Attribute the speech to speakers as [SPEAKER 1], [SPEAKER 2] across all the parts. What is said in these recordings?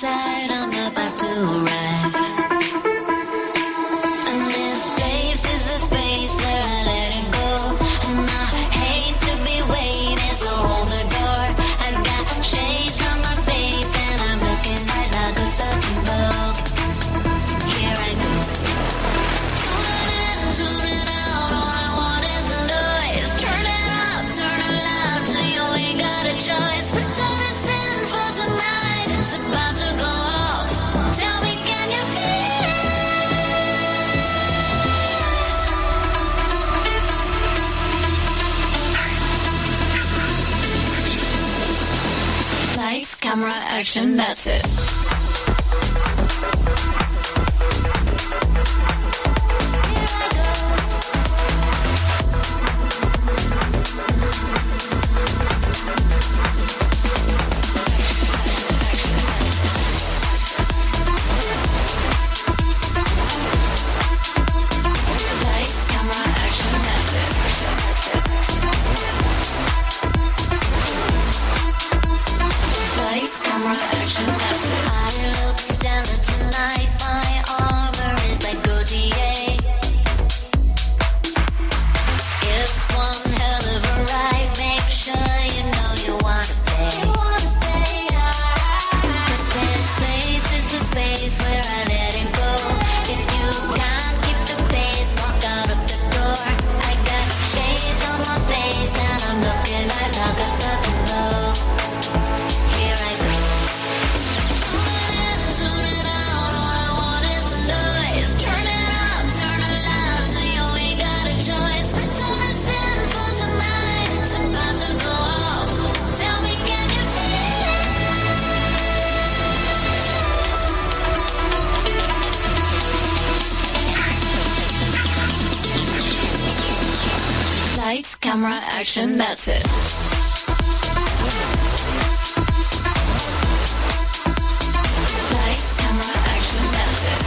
[SPEAKER 1] inside, I'm about to arrive. And this place is a space where I let it go. And I hate to be waiting, so hold the door. I've got shades on my face and I'm looking right like a certain bug. Here I go. Tune it in, tune it out, all I want is a noise. Turn it up, turn it loud, so you ain't got a choice. Pretend it's in for tonight, it's about to go off. Tell me, can you feel it? Lights, camera, action, that's it. Lights, camera, action, that's it. Lights, camera, action, that's it. I look stellar tonight, my armor is like Gautier. It's one hell of a ride, make sure you know you wanna pay. 'Cause this place is the space where I let it go. If you can't keep the pace, walk out of the door. I got shades on my face and I'm looking right like a certain love. Here I go. Tune it in, tune it out, all I want is a noise. Turn it up, turn it loud, so you ain't got a choice. Pretend it's in for tonight, it's about to go off. Tell me, can you feel it? Lights, camera, action, that's it. Lights, camera, action, that's it.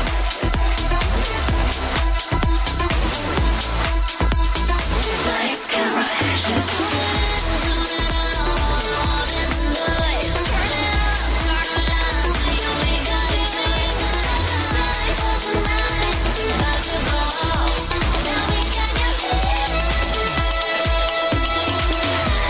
[SPEAKER 1] Lights, camera, action. Tune it out, all I want is a noise. Turn it up, turn it loud, so you ain't got a choice. Touch the side for tonight, it's about to go off. Tell me, can you feel it?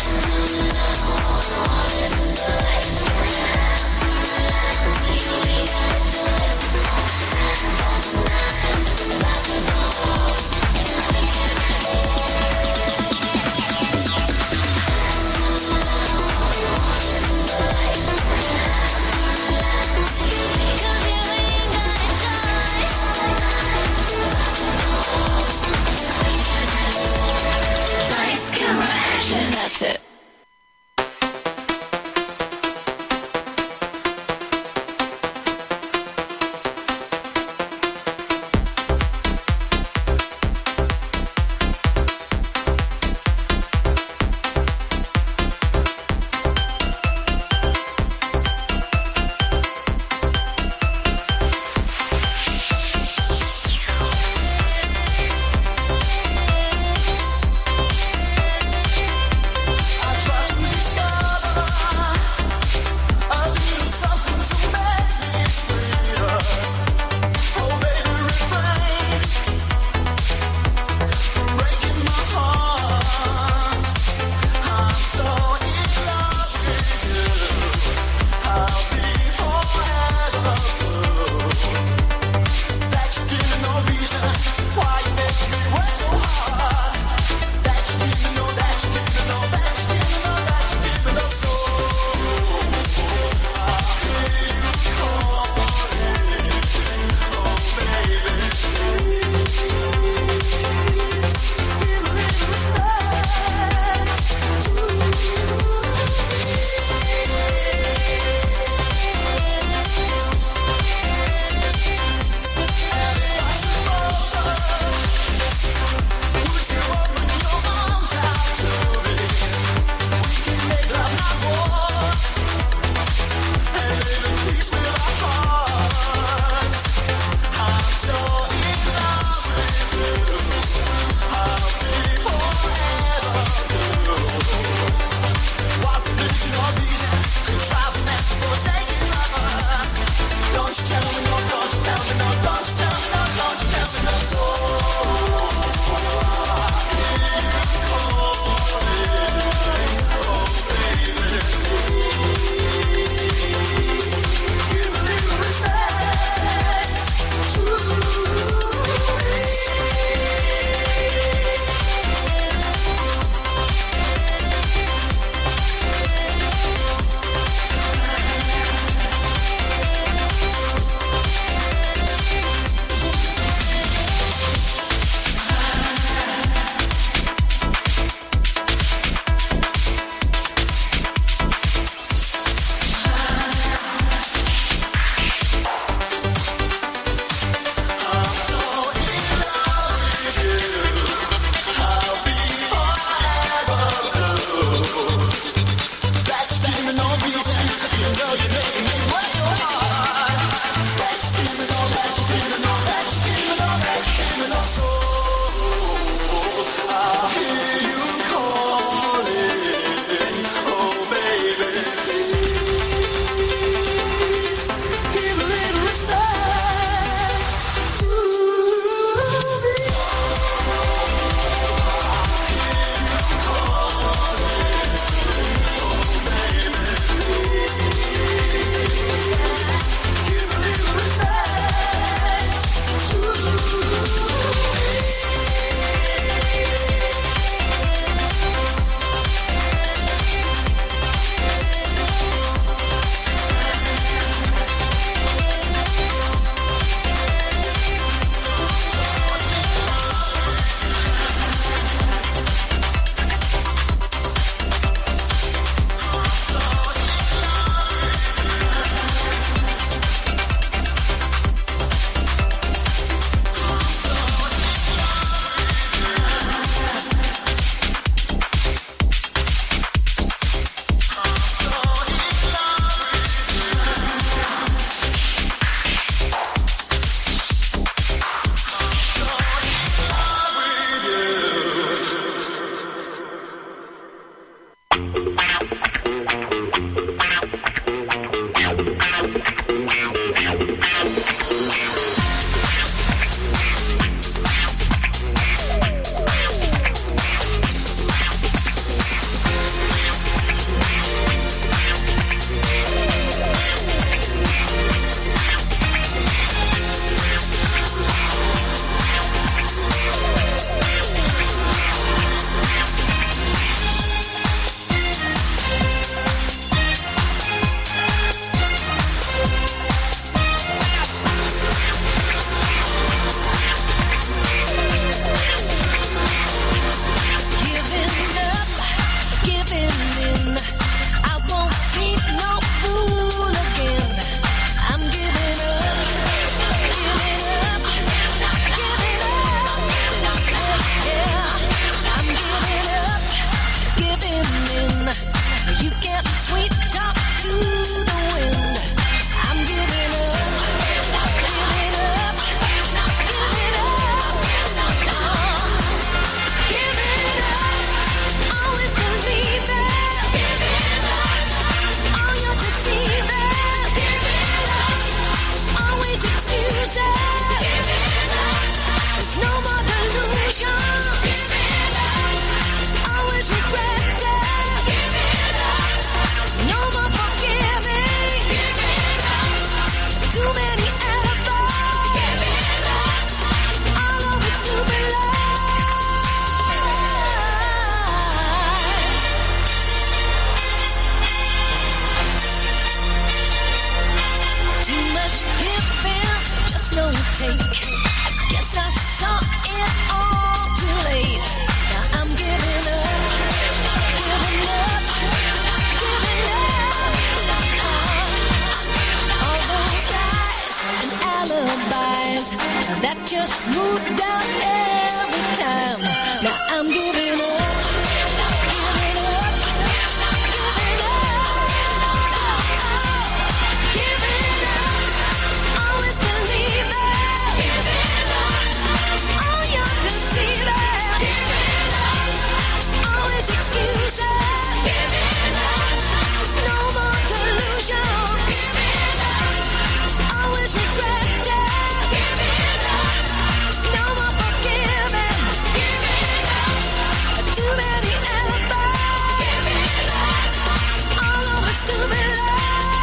[SPEAKER 2] that just smoothed out every time. Now I'm giving up, giving up, giving up, giving up. Always believing, giving up. Oh, you're deceiving, giving up. Always excuses, giving up. No more delusions, giving up. Always regretting, giving up. No more forgiving, giving up. Too many alibis, giving up. All over stupid lies.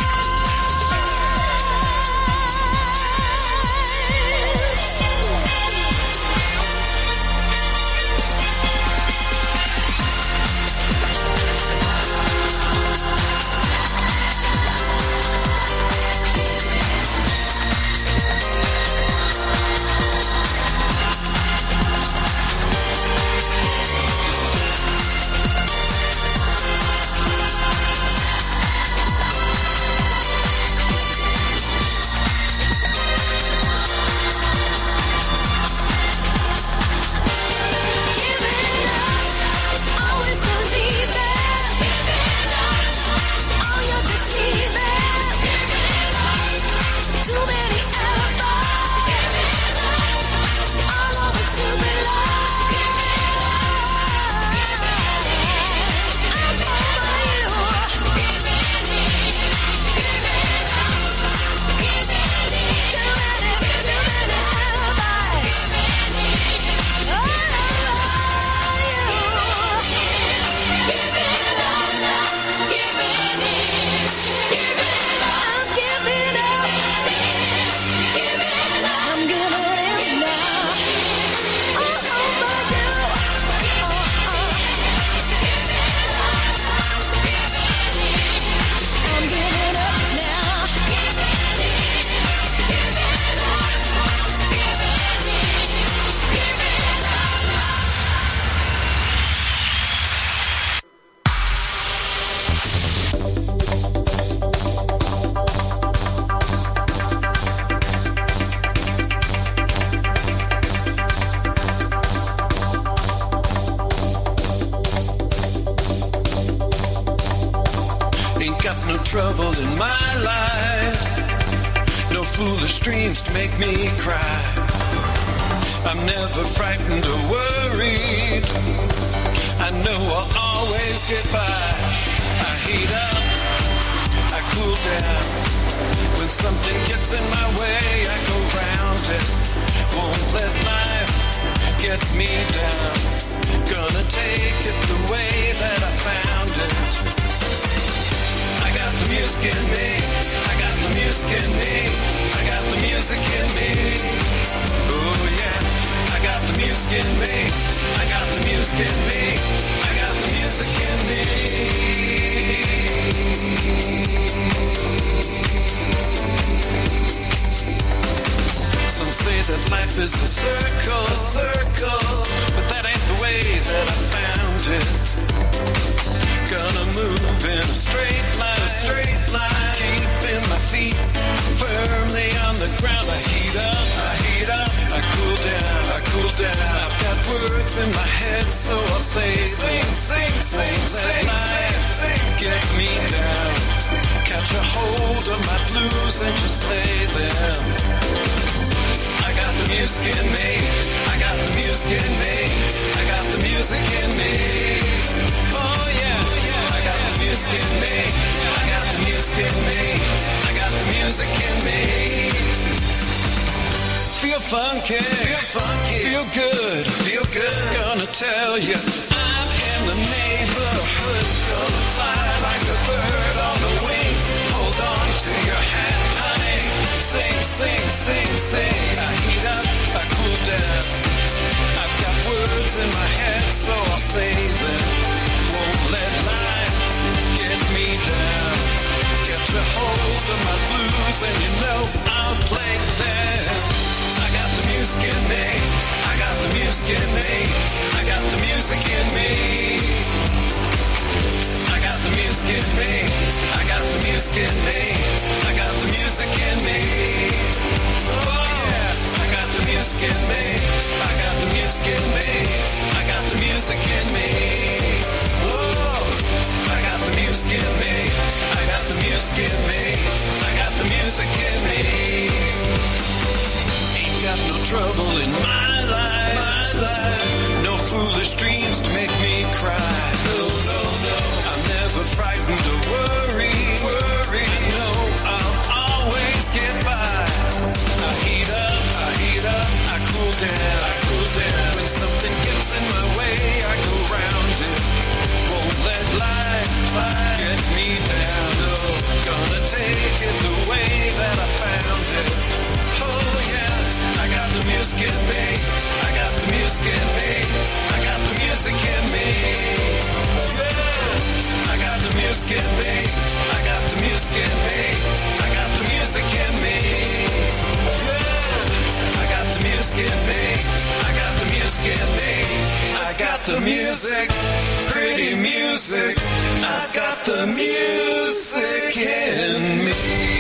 [SPEAKER 2] Always believing, giving up. Oh, you're deceiving, giving up. Too many alibis, giving up. All over stupid lies, giving up. I'm over you, giving in, giving up, giving in. Too many alibis, giving in. Oh,
[SPEAKER 3] Ain't got no trouble in my life, no foolish dreams to make me cry. I'm never frightened or worried, I know I'll always get by. I heat up, I cool down, when something gets in my way I go round it. Won't let life get me down, gonna take it the way that I found it. I got the music in me, I got the music in me, I got the music in me. Oh yeah, I got the music in me, I got the music in me, I got the music in me. Some say that life is a circle, but that ain't the way that I found it. Gonna move in a straight line, keeping my feet firmly on the ground. I heat up, I cool down. I've got words in my head, so I'll say, sing. Let life get me down. Catch a hold of my blues and just play them. I got the music in me, I got the music in me, I got the music in me. Oh yeah, I got the music in me, I got the music in me, I got the music in me. Feel funky, feel good, gonna tell you I'm in the neighborhood. Gonna fly like a bird on the wing, hold on to your hat, honey. Sing. I heat up, I cool down. I've got words in my head, so I'll say them. Won't let life get me down. Get a hold of my blues and you know I'll play them. I got the music in me, I got the music in me, I got the music in me. I got the music in me, I got the music in me, I got the music in me. Oh yeah, I got the music it the way that I found it. Oh yeah, I got the music in me. I got the music in me. I got the music in me. Yeah, I got the music in me. I got the music in me. I got the music in me. Yeah, I got the music in me. I got the music in me. I got the music, pretty music. I got the music in me.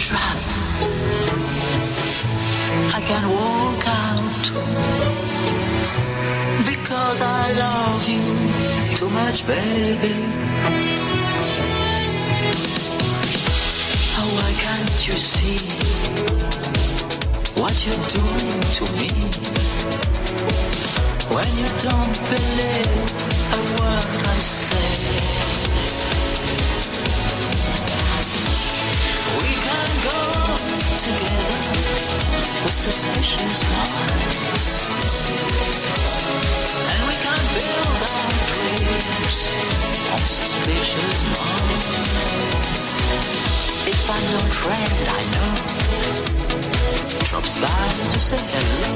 [SPEAKER 4] trap. I can't walk out because I love you too much, baby. Oh, why can't you see what you're doing to me? When you don't believe a word I say, we can go together with suspicious minds, and we can build our dreams on suspicious minds. If I'm your friend, I know drops by to say hello,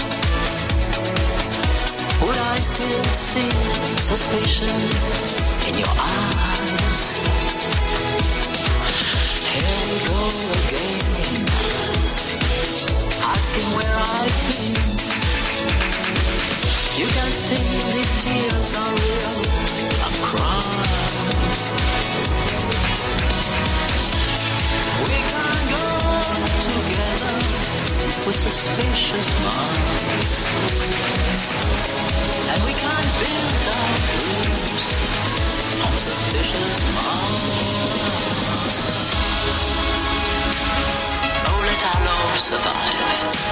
[SPEAKER 4] would I still see suspicion in your eyes? Here we go again, asking where I've been. You can see these tears are real, I'm crying. We can go together with suspicious minds, and we can build our dreams on suspicious minds. Oh, let our love survive.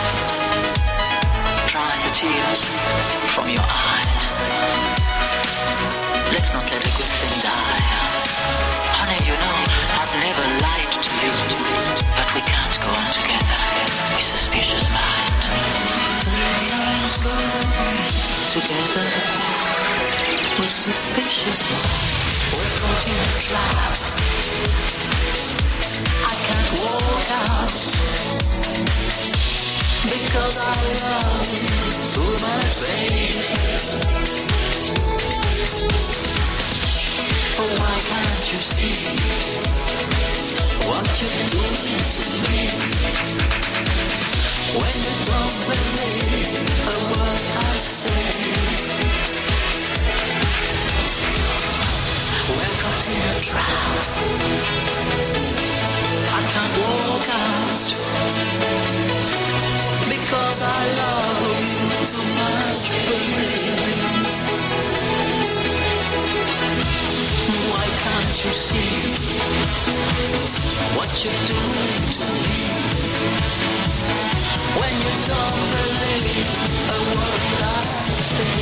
[SPEAKER 4] Dry the tears from your eyes. Let's not let a good thing die. Honey, you know, I've never lied to you, but we can't go on together with suspicious minds. We can't go together with suspicious minds. We're caught in a trap. I can't walk out because I love you too much, baby. Oh, why can't you see what you're doing to me? When you don't believe a word I say, we're caught in a trap. I can't walk out because I love you too much, baby. Why can't you see what you're doing to me? When you don't believe a word I say,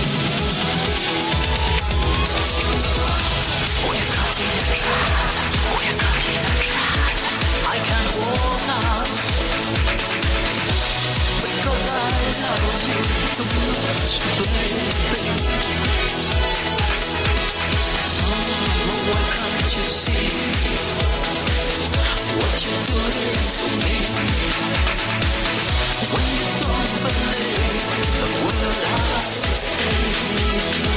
[SPEAKER 4] we're caught in a trap. We're caught in a trap. I can't walk out because I love you too much, baby. Why can't you see what you're doing to me? When you don't believe the word I say.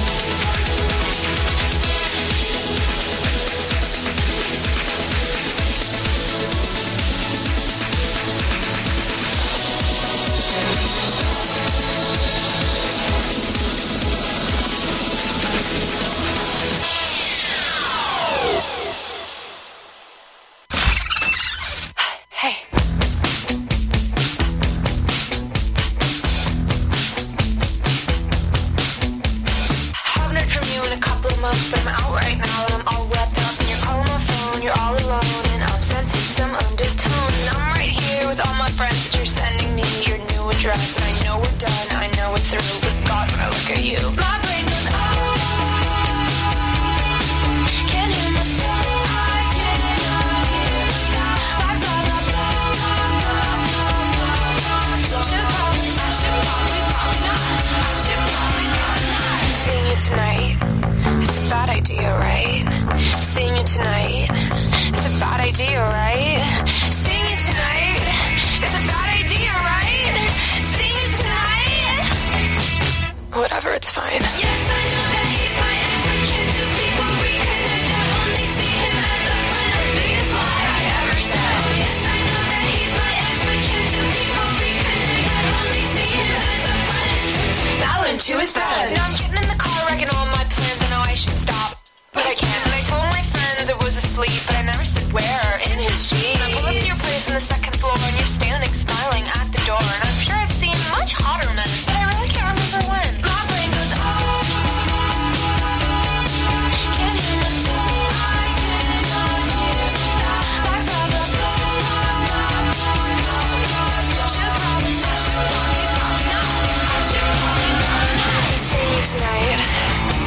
[SPEAKER 5] To his bed. Now I'm getting in the car, wrecking all my plans. I know I should stop, but I can't. And I told my friends it was asleep, but I never said where. In his jeans. I pull up to your place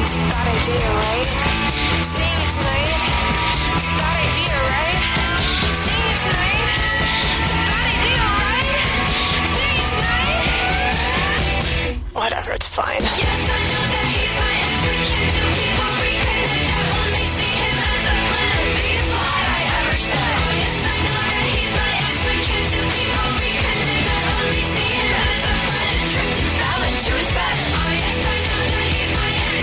[SPEAKER 5] It's a bad idea, right? Seeing it tonight. It's a bad idea, right? Seeing it tonight. It's a bad idea, right? Seeing it tonight. Whatever, it's fine. Yes, I know that he's my ex, but can't two people reconnect? I only see him as a friend. Biggest lie I ever said. Yes, I know that he's my ex, but can't two people reconnect? I only see him as a friend. His trips and valid to his bed. Oh yes, I know that he's my ex.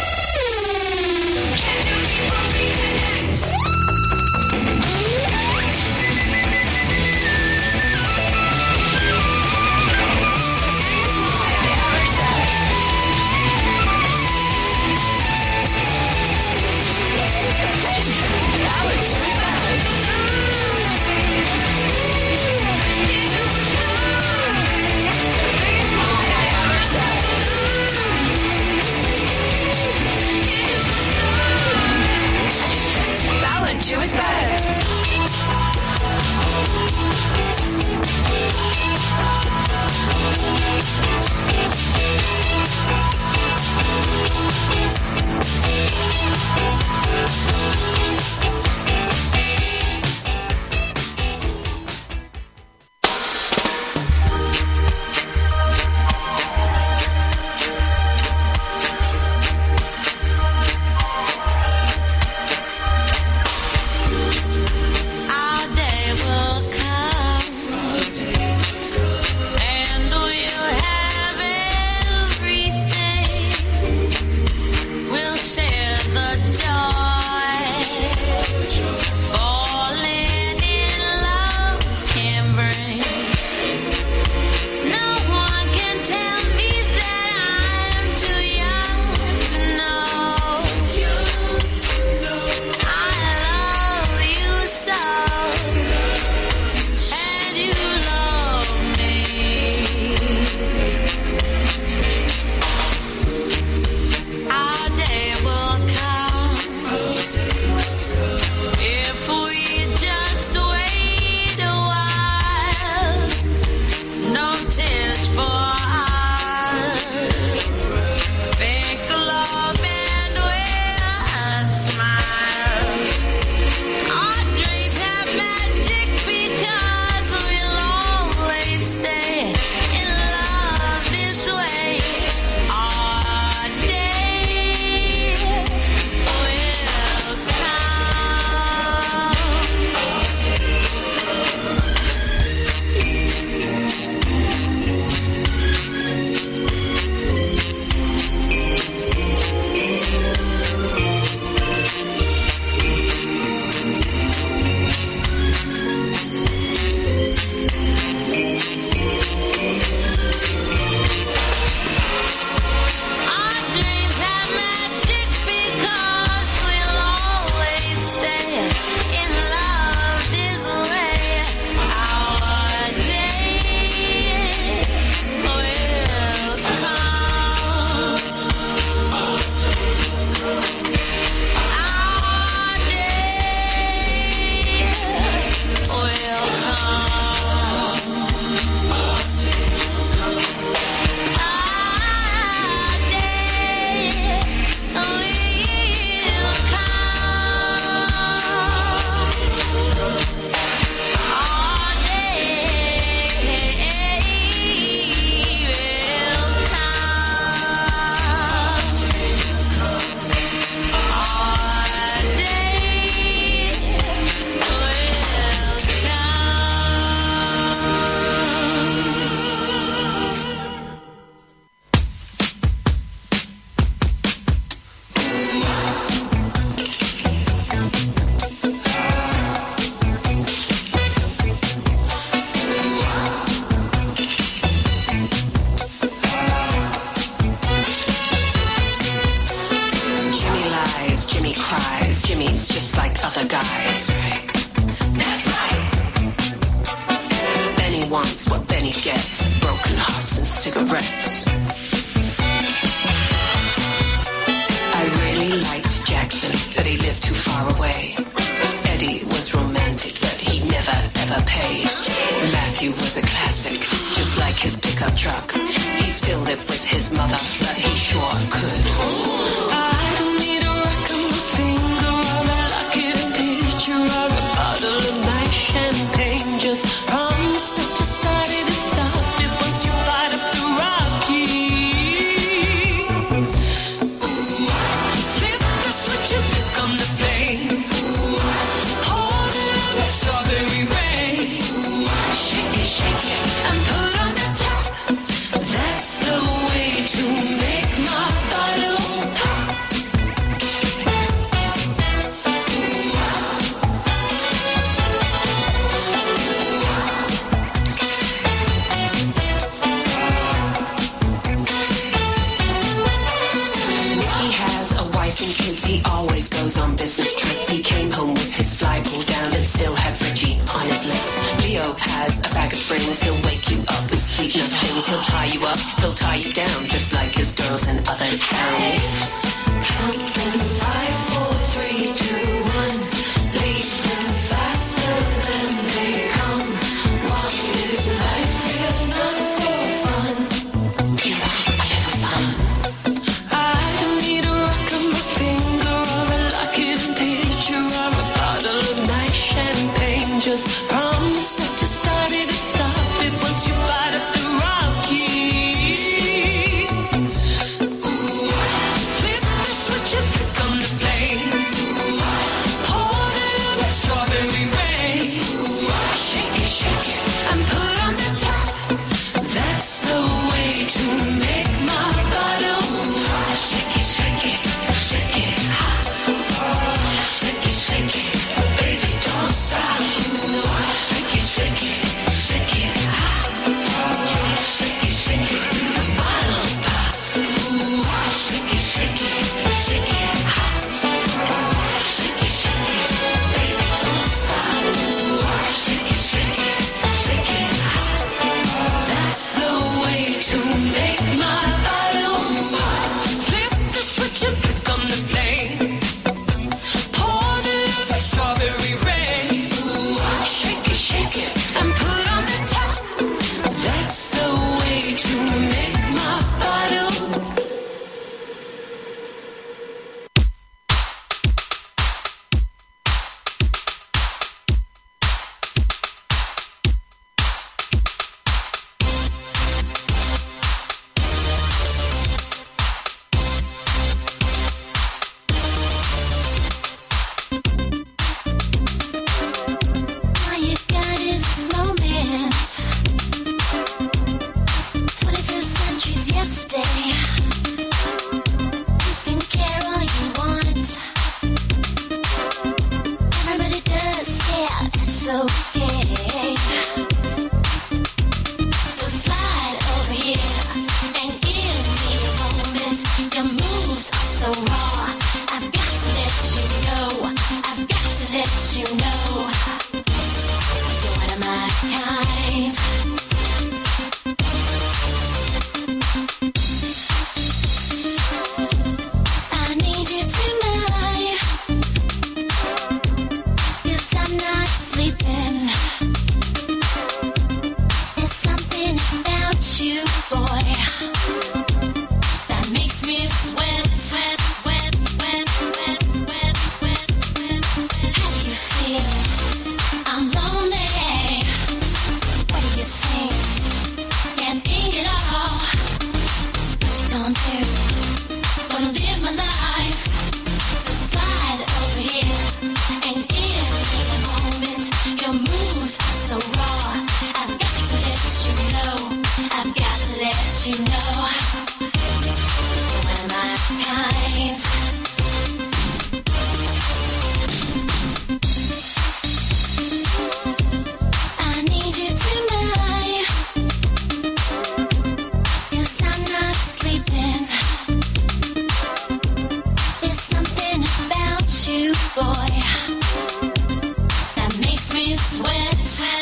[SPEAKER 5] Can't two people reconnect? Biggest lie I ever said. Just trips and valid to his bed. Biggest lie I ever said. Just trips and valid to his bed.
[SPEAKER 2] Our day will come, and we'll have everything. We'll share the joy. Falling in love can bring. No one can tell me that I'm too young to know. I love you so, and you love me. Our day will come if we just wait a while. No tears for us. Think love and we'll smile. Our dreams have magic because we'll always stay in love this way. Our day will Our dreams have magic because we'll always stay in love this way. Our day will come. Our day will
[SPEAKER 6] Jimmy lies, Jimmy cries, Jimmy's just like other guys. That's right. Benny wants what Benny gets, broken hearts and cigarettes. I really liked Jackson, but he lived too far away. Eddie was romantic, but he never ever paid. Matthew was a classic, just like his pickup truck. He still lived with his mother, but he sure could. wife and kids, he always goes on business trips. He came home with his fly pulled down and still had Reggie on his lips. Leo has a bag of brains, he'll wake you up with sweet enough things. He'll tie you up, he'll tie you down, just like his girls in other towns.
[SPEAKER 5] Counting 5, 4, 3, 2, 1. Leaving faster than they come. What is life if not for fun?
[SPEAKER 6] You want a little fun?
[SPEAKER 5] I don't need a rock on my finger or a locket and picture or a bottle of nice champagne. Just promise not to start it and stop it once you fight up the rocky. Flip the switch and flick on the flame. Pour it on strawberry rain. Shake it, and put on the top. That's the way to make my bottle. Shake it, shake it, shake it, hot. Shake it, baby, don't stop. Shake it, shake it, shake it, hot. Shake it, the bottle pop. Shake it, shake it, shake it, hot. Shake it, baby, don't stop. Shake it, hot. That's the way to make my bottle pop. Flip the switch and flick on the flame. Pour it over strawberry rain. Shake it, and put on the top. That's the way to make my bottle.
[SPEAKER 1] All you got is this moment. 21st century's yesterday. You can care all you want. Everybody does, yeah, that's okay. So slide over here and give me a moment. Your moves are so raw. I've got to let you know. I've got to let you know. You're one of my kind. I need you tonight. 'Cause I'm not sleeping. There's something about you, boy, that makes me sweat. How do you feel? I'm lonely. What do you think? Can't think at all. What you gonna do? Wanna live my life. So slide over here and give me a moment. Your moves are so raw. I've got to let you know. I've got to let you know. You're one of my kind. I need you tonight. 'Cause I'm not sleeping. There's something about you, boy, that makes me sweat.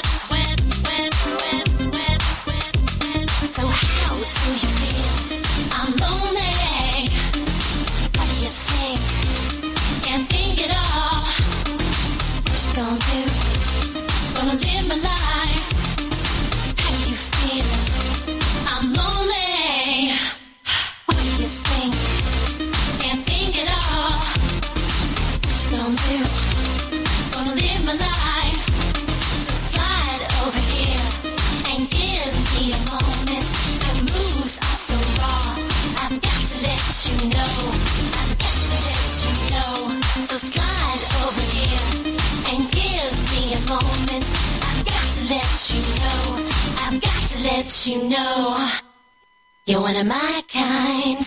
[SPEAKER 1] So how do you feel? I'm lonely. What do you think? Can't think at all. What you gonna do? Gonna live my life. How do you feel? I'm lonely. What do you think? Can't think at all. What you gonna do? Gonna live my life. So slide over here and give me a moment. The moves are so raw. I've got to let you know. I've got to let you know. So slide over here and give me a moment. I've got to let you know. I've got to let you know. You're one of my kind.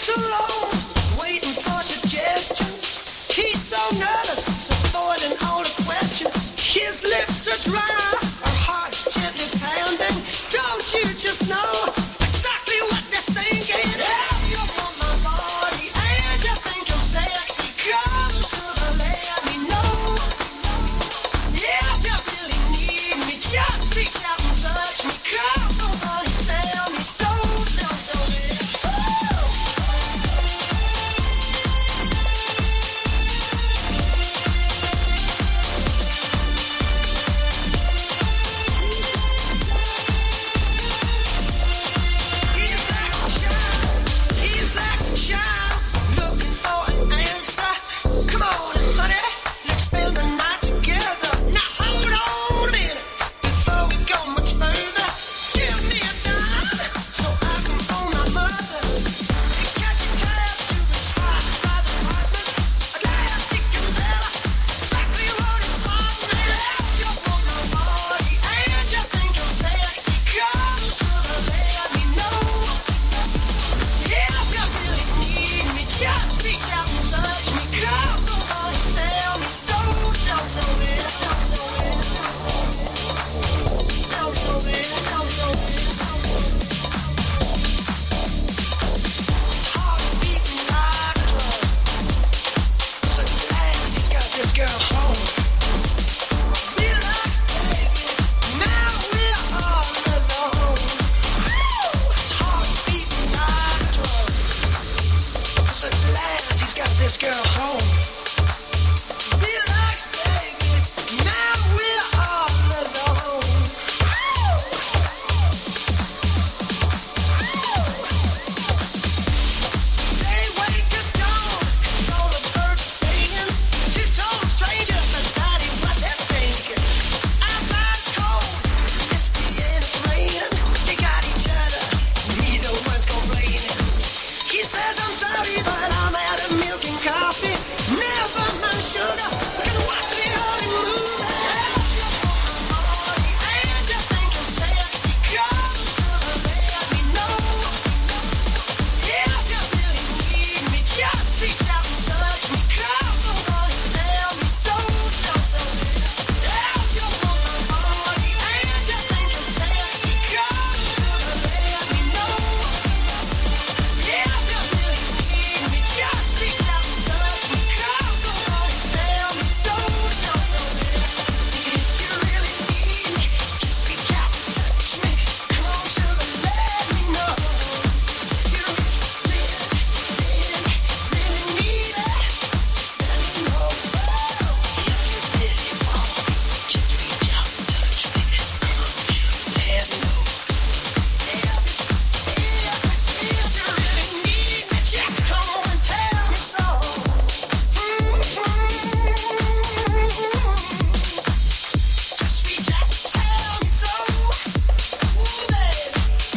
[SPEAKER 7] alone, waiting for suggestions. He's so nervous, avoiding all the questions. His lips are dry, her heart's gently pounding. Don't you just know exactly what they're thinking? If you want my body and you think I'm sexy, come to the let me know. If you really need me, just reach out and touch me. Come, somebody tell me so. He's acting shy, looking for an answer. Come on, honey, let's spend the night together. Now hold on a minute before we go much further. Give me a dime so I can phone my mother. Catch a cab to his high-rise apartment. A gas can tell her exactly what it's on. If you want my body and you think I'm sexy, come to the let me know. If you really need me, just reach out and touch me. Come, somebody tell me so. Don't so it, don't so it. Don't so it, don't so it. His heart is beating like a drum. So at last he's got this girl home. Relax, baby, now we're all alone. His heart is beating like a drum. So at last he's got this girl home. Relax, baby, now we're all alone. They wake at dawn, 'cause all the birds are singing. Two total strangers, but that ain't what they're thinking. Outside's cold, misty and it's raining. They got each other, neither one's complaining. He says, I'm sorry, but I'm out of milk and coffee. Never mind sugar, can watch the honeymoon. And you think I'm sexy, come to the let me know. If you really need me, just reach out and touch me. Come, somebody tell me so. Don't so it. If you want my body and you think I'm sexy, come to the let me know. If you really need me, just reach out and touch me. Come, somebody tell me so. Don't so it. If you really need me, just reach out and touch me. Come on, sugar, let me know. You really need it. Just let me know. If you really want me, just reach out and touch me. Come on, sugar, let me know. If you really need me, just come on and tell me so. Just reach out and tell me so. Ooh, baby.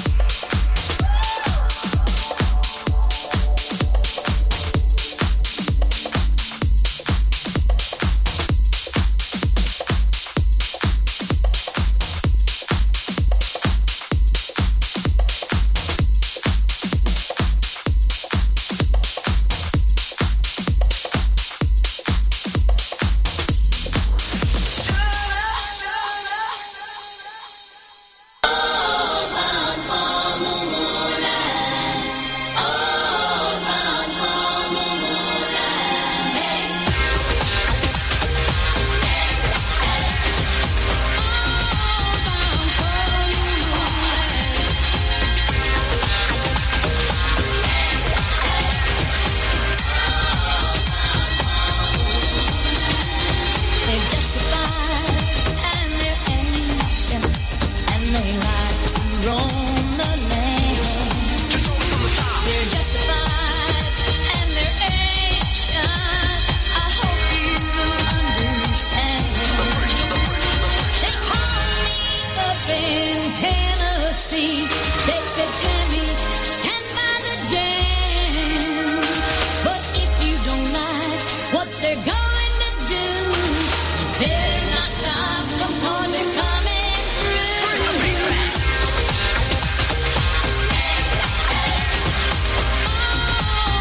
[SPEAKER 1] They're justified and they're ancient, and they like to roam the land. They're justified and they're ancient. I hope you understand. They called me up in Tennessee. They said, Tammy, stand by the jam. But if you don't like what they're going to do, better not stop them 'cause they're coming through.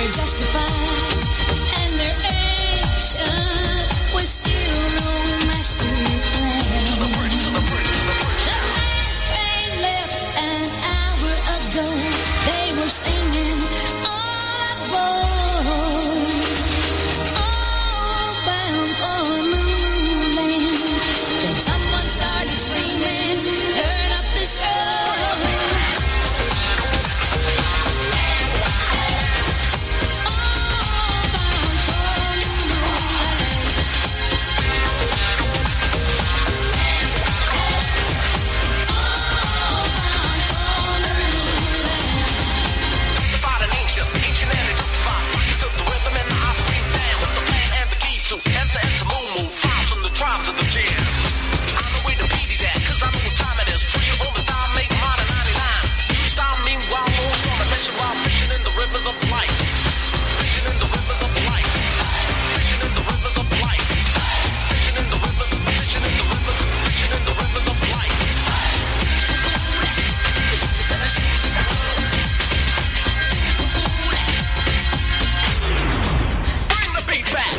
[SPEAKER 2] they're justified, and their action was still no master plan. The last train left an hour ago. They were singing all aboard, all bound for Moonland. Then someone started screaming, "Turn up the strobe!" All bound for Moonland. All bound for Moonland.
[SPEAKER 8] Defied an ancient and justified. He took the rhythm and the high speed down with the plan and the key to enter Moo. Tribes from the tribes of the jam. I know where the PD's at, 'cause I know what time it is. Put you on the dial, make mine at 99. You style meanwhile, more storm and mention while fishing in the rivers of life. Fishing in the rivers of life. Fishing in the rivers of life. Fishing in the rivers, fishing in the rivers, fishing in the rivers of life. Bring the beat back.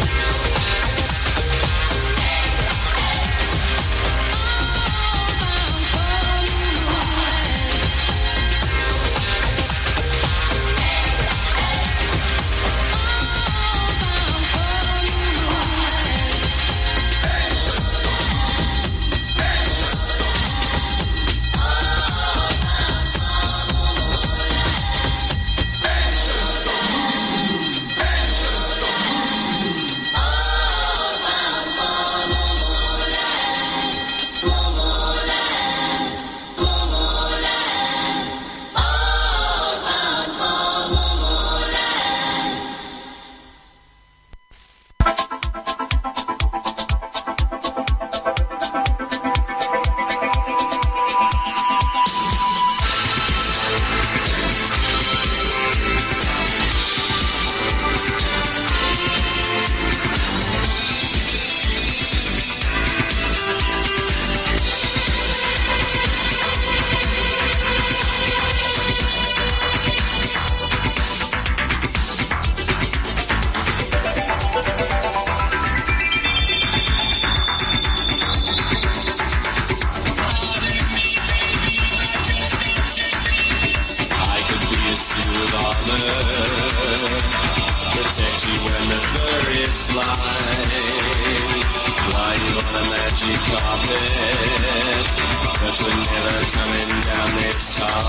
[SPEAKER 3] I could be a suit of armor, protect you when the furries fly. Fly you on a magic carpet, but we're never coming down this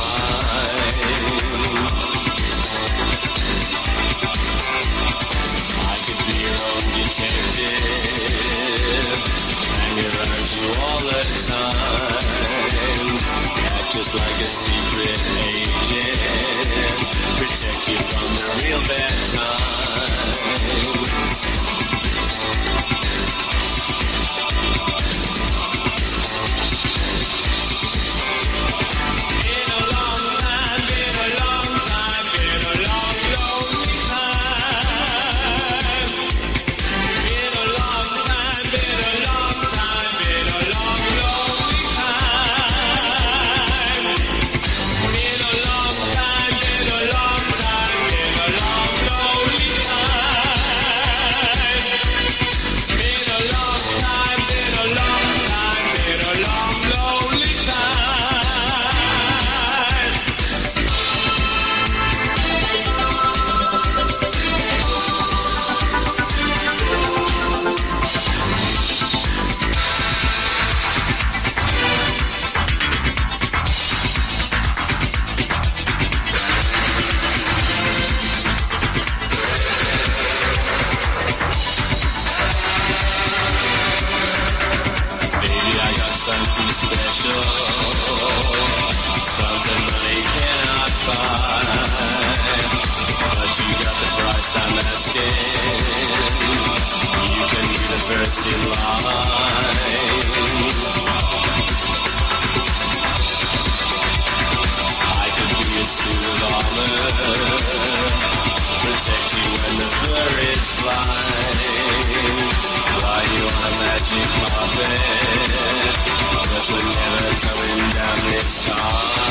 [SPEAKER 3] time. I could be your own detective, hang around you all the time. Act just like a secret agent, protect you from the real bad times. Been a long time, been a long time, been a long, lonely time. Been a long time, been a long time, been a long, lonely time. Been a long time, been a long time, been a long, lonely first in line. I could be a suit of armor, protect you when the fur is flying, fly you on a magic carpet, but we're never coming down this time.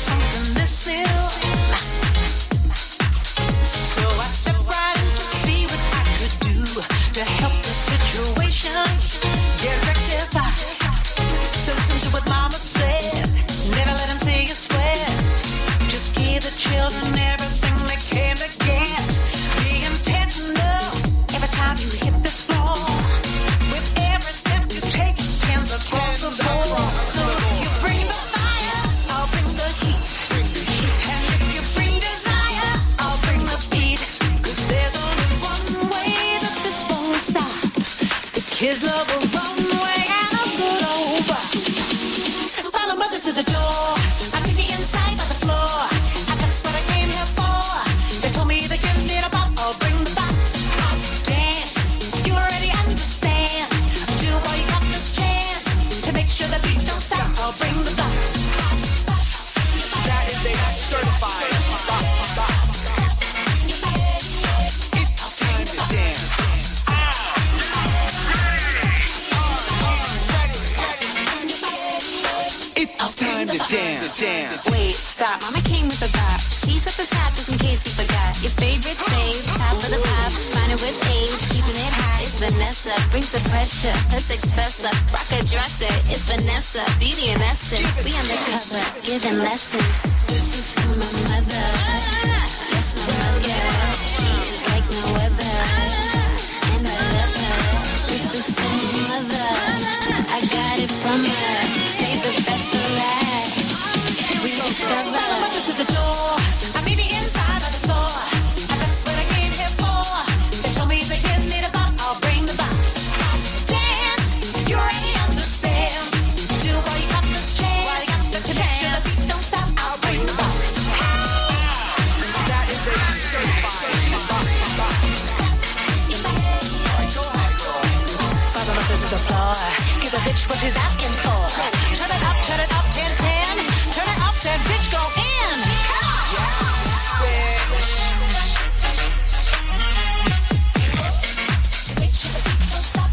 [SPEAKER 7] something missing. So I stepped right in to see what I could do to help the situation get rectified. So listen to what Mama said. Never let them see you sweat. Just give the children everything they came to get. Be intentional every time you hit this floor. With every step you take, it's hands across the board. So if you bring the fire, I'll bring the heat. And if you bring desire, I'll bring the beat. 'Cause there's only one way that this won't stop. The kids love a runway and a good old bop. So follow mothers to the door. I meet me inside by the floor. And that's what I came here for. They told me the kids need a bop. I'll bring the bop. Dance, you already understand. Do all you got this chance to make sure the beat don't stop. I'll bring the bop.
[SPEAKER 8] That is a certified bop. It's time to dance. It's time to dance.
[SPEAKER 2] Wait, stop. Mama came with a bop. She's at the top just in case you forgot. Your favorite fave, top of the pops. Find it with age, keeping it high. It's Vanessa, brings the pressure. Her success up, rock a dresser. It's Vanessa, beauty and essence. We undercover, giving lessons. This is for my mother. Yes, my mother. She is like no other. And I love her. This is for my mother. I got it from her. Save the best for last. We discover.
[SPEAKER 7] Follow mothers to the door. I meet me inside by the floor. And that's what I came here for. They told me the kids need a bop. I'll bring the bop. Dance, you already understand. Do all you got this chance. To make sure the beat don't stop. I'll bring the bop.
[SPEAKER 8] That is a certified bop.
[SPEAKER 7] Follow mothers to the floor. Give a bitch what she's asking for. Turn it up, 10-10. Turn it up, that bitch go in. Make sure the beat don't stop.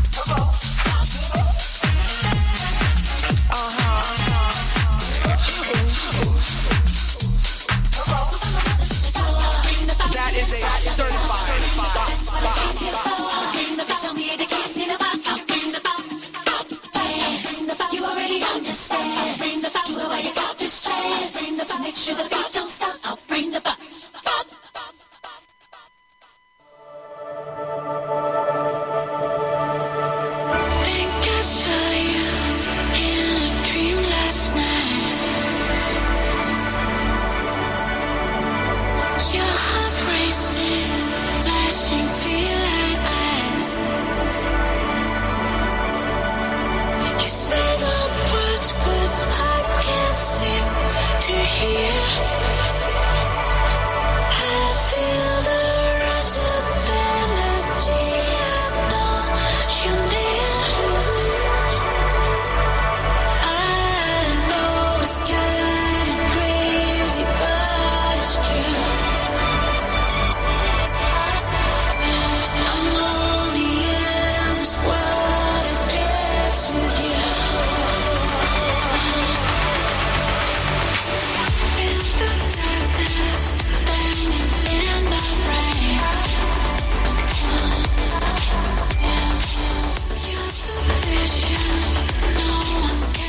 [SPEAKER 8] That is a certified bop.
[SPEAKER 7] They tell me the kids need a bop. I'll bring the bop. Dance, you already understand. I'll bring the bop. Do it while you got this chance. Bring the bop. Make sure the beat don't stop. I'll bring the bop.
[SPEAKER 2] Think I saw you in a dream last night. Your heart racing, flashing feline eyes. You say the words, but I can't seem to hear.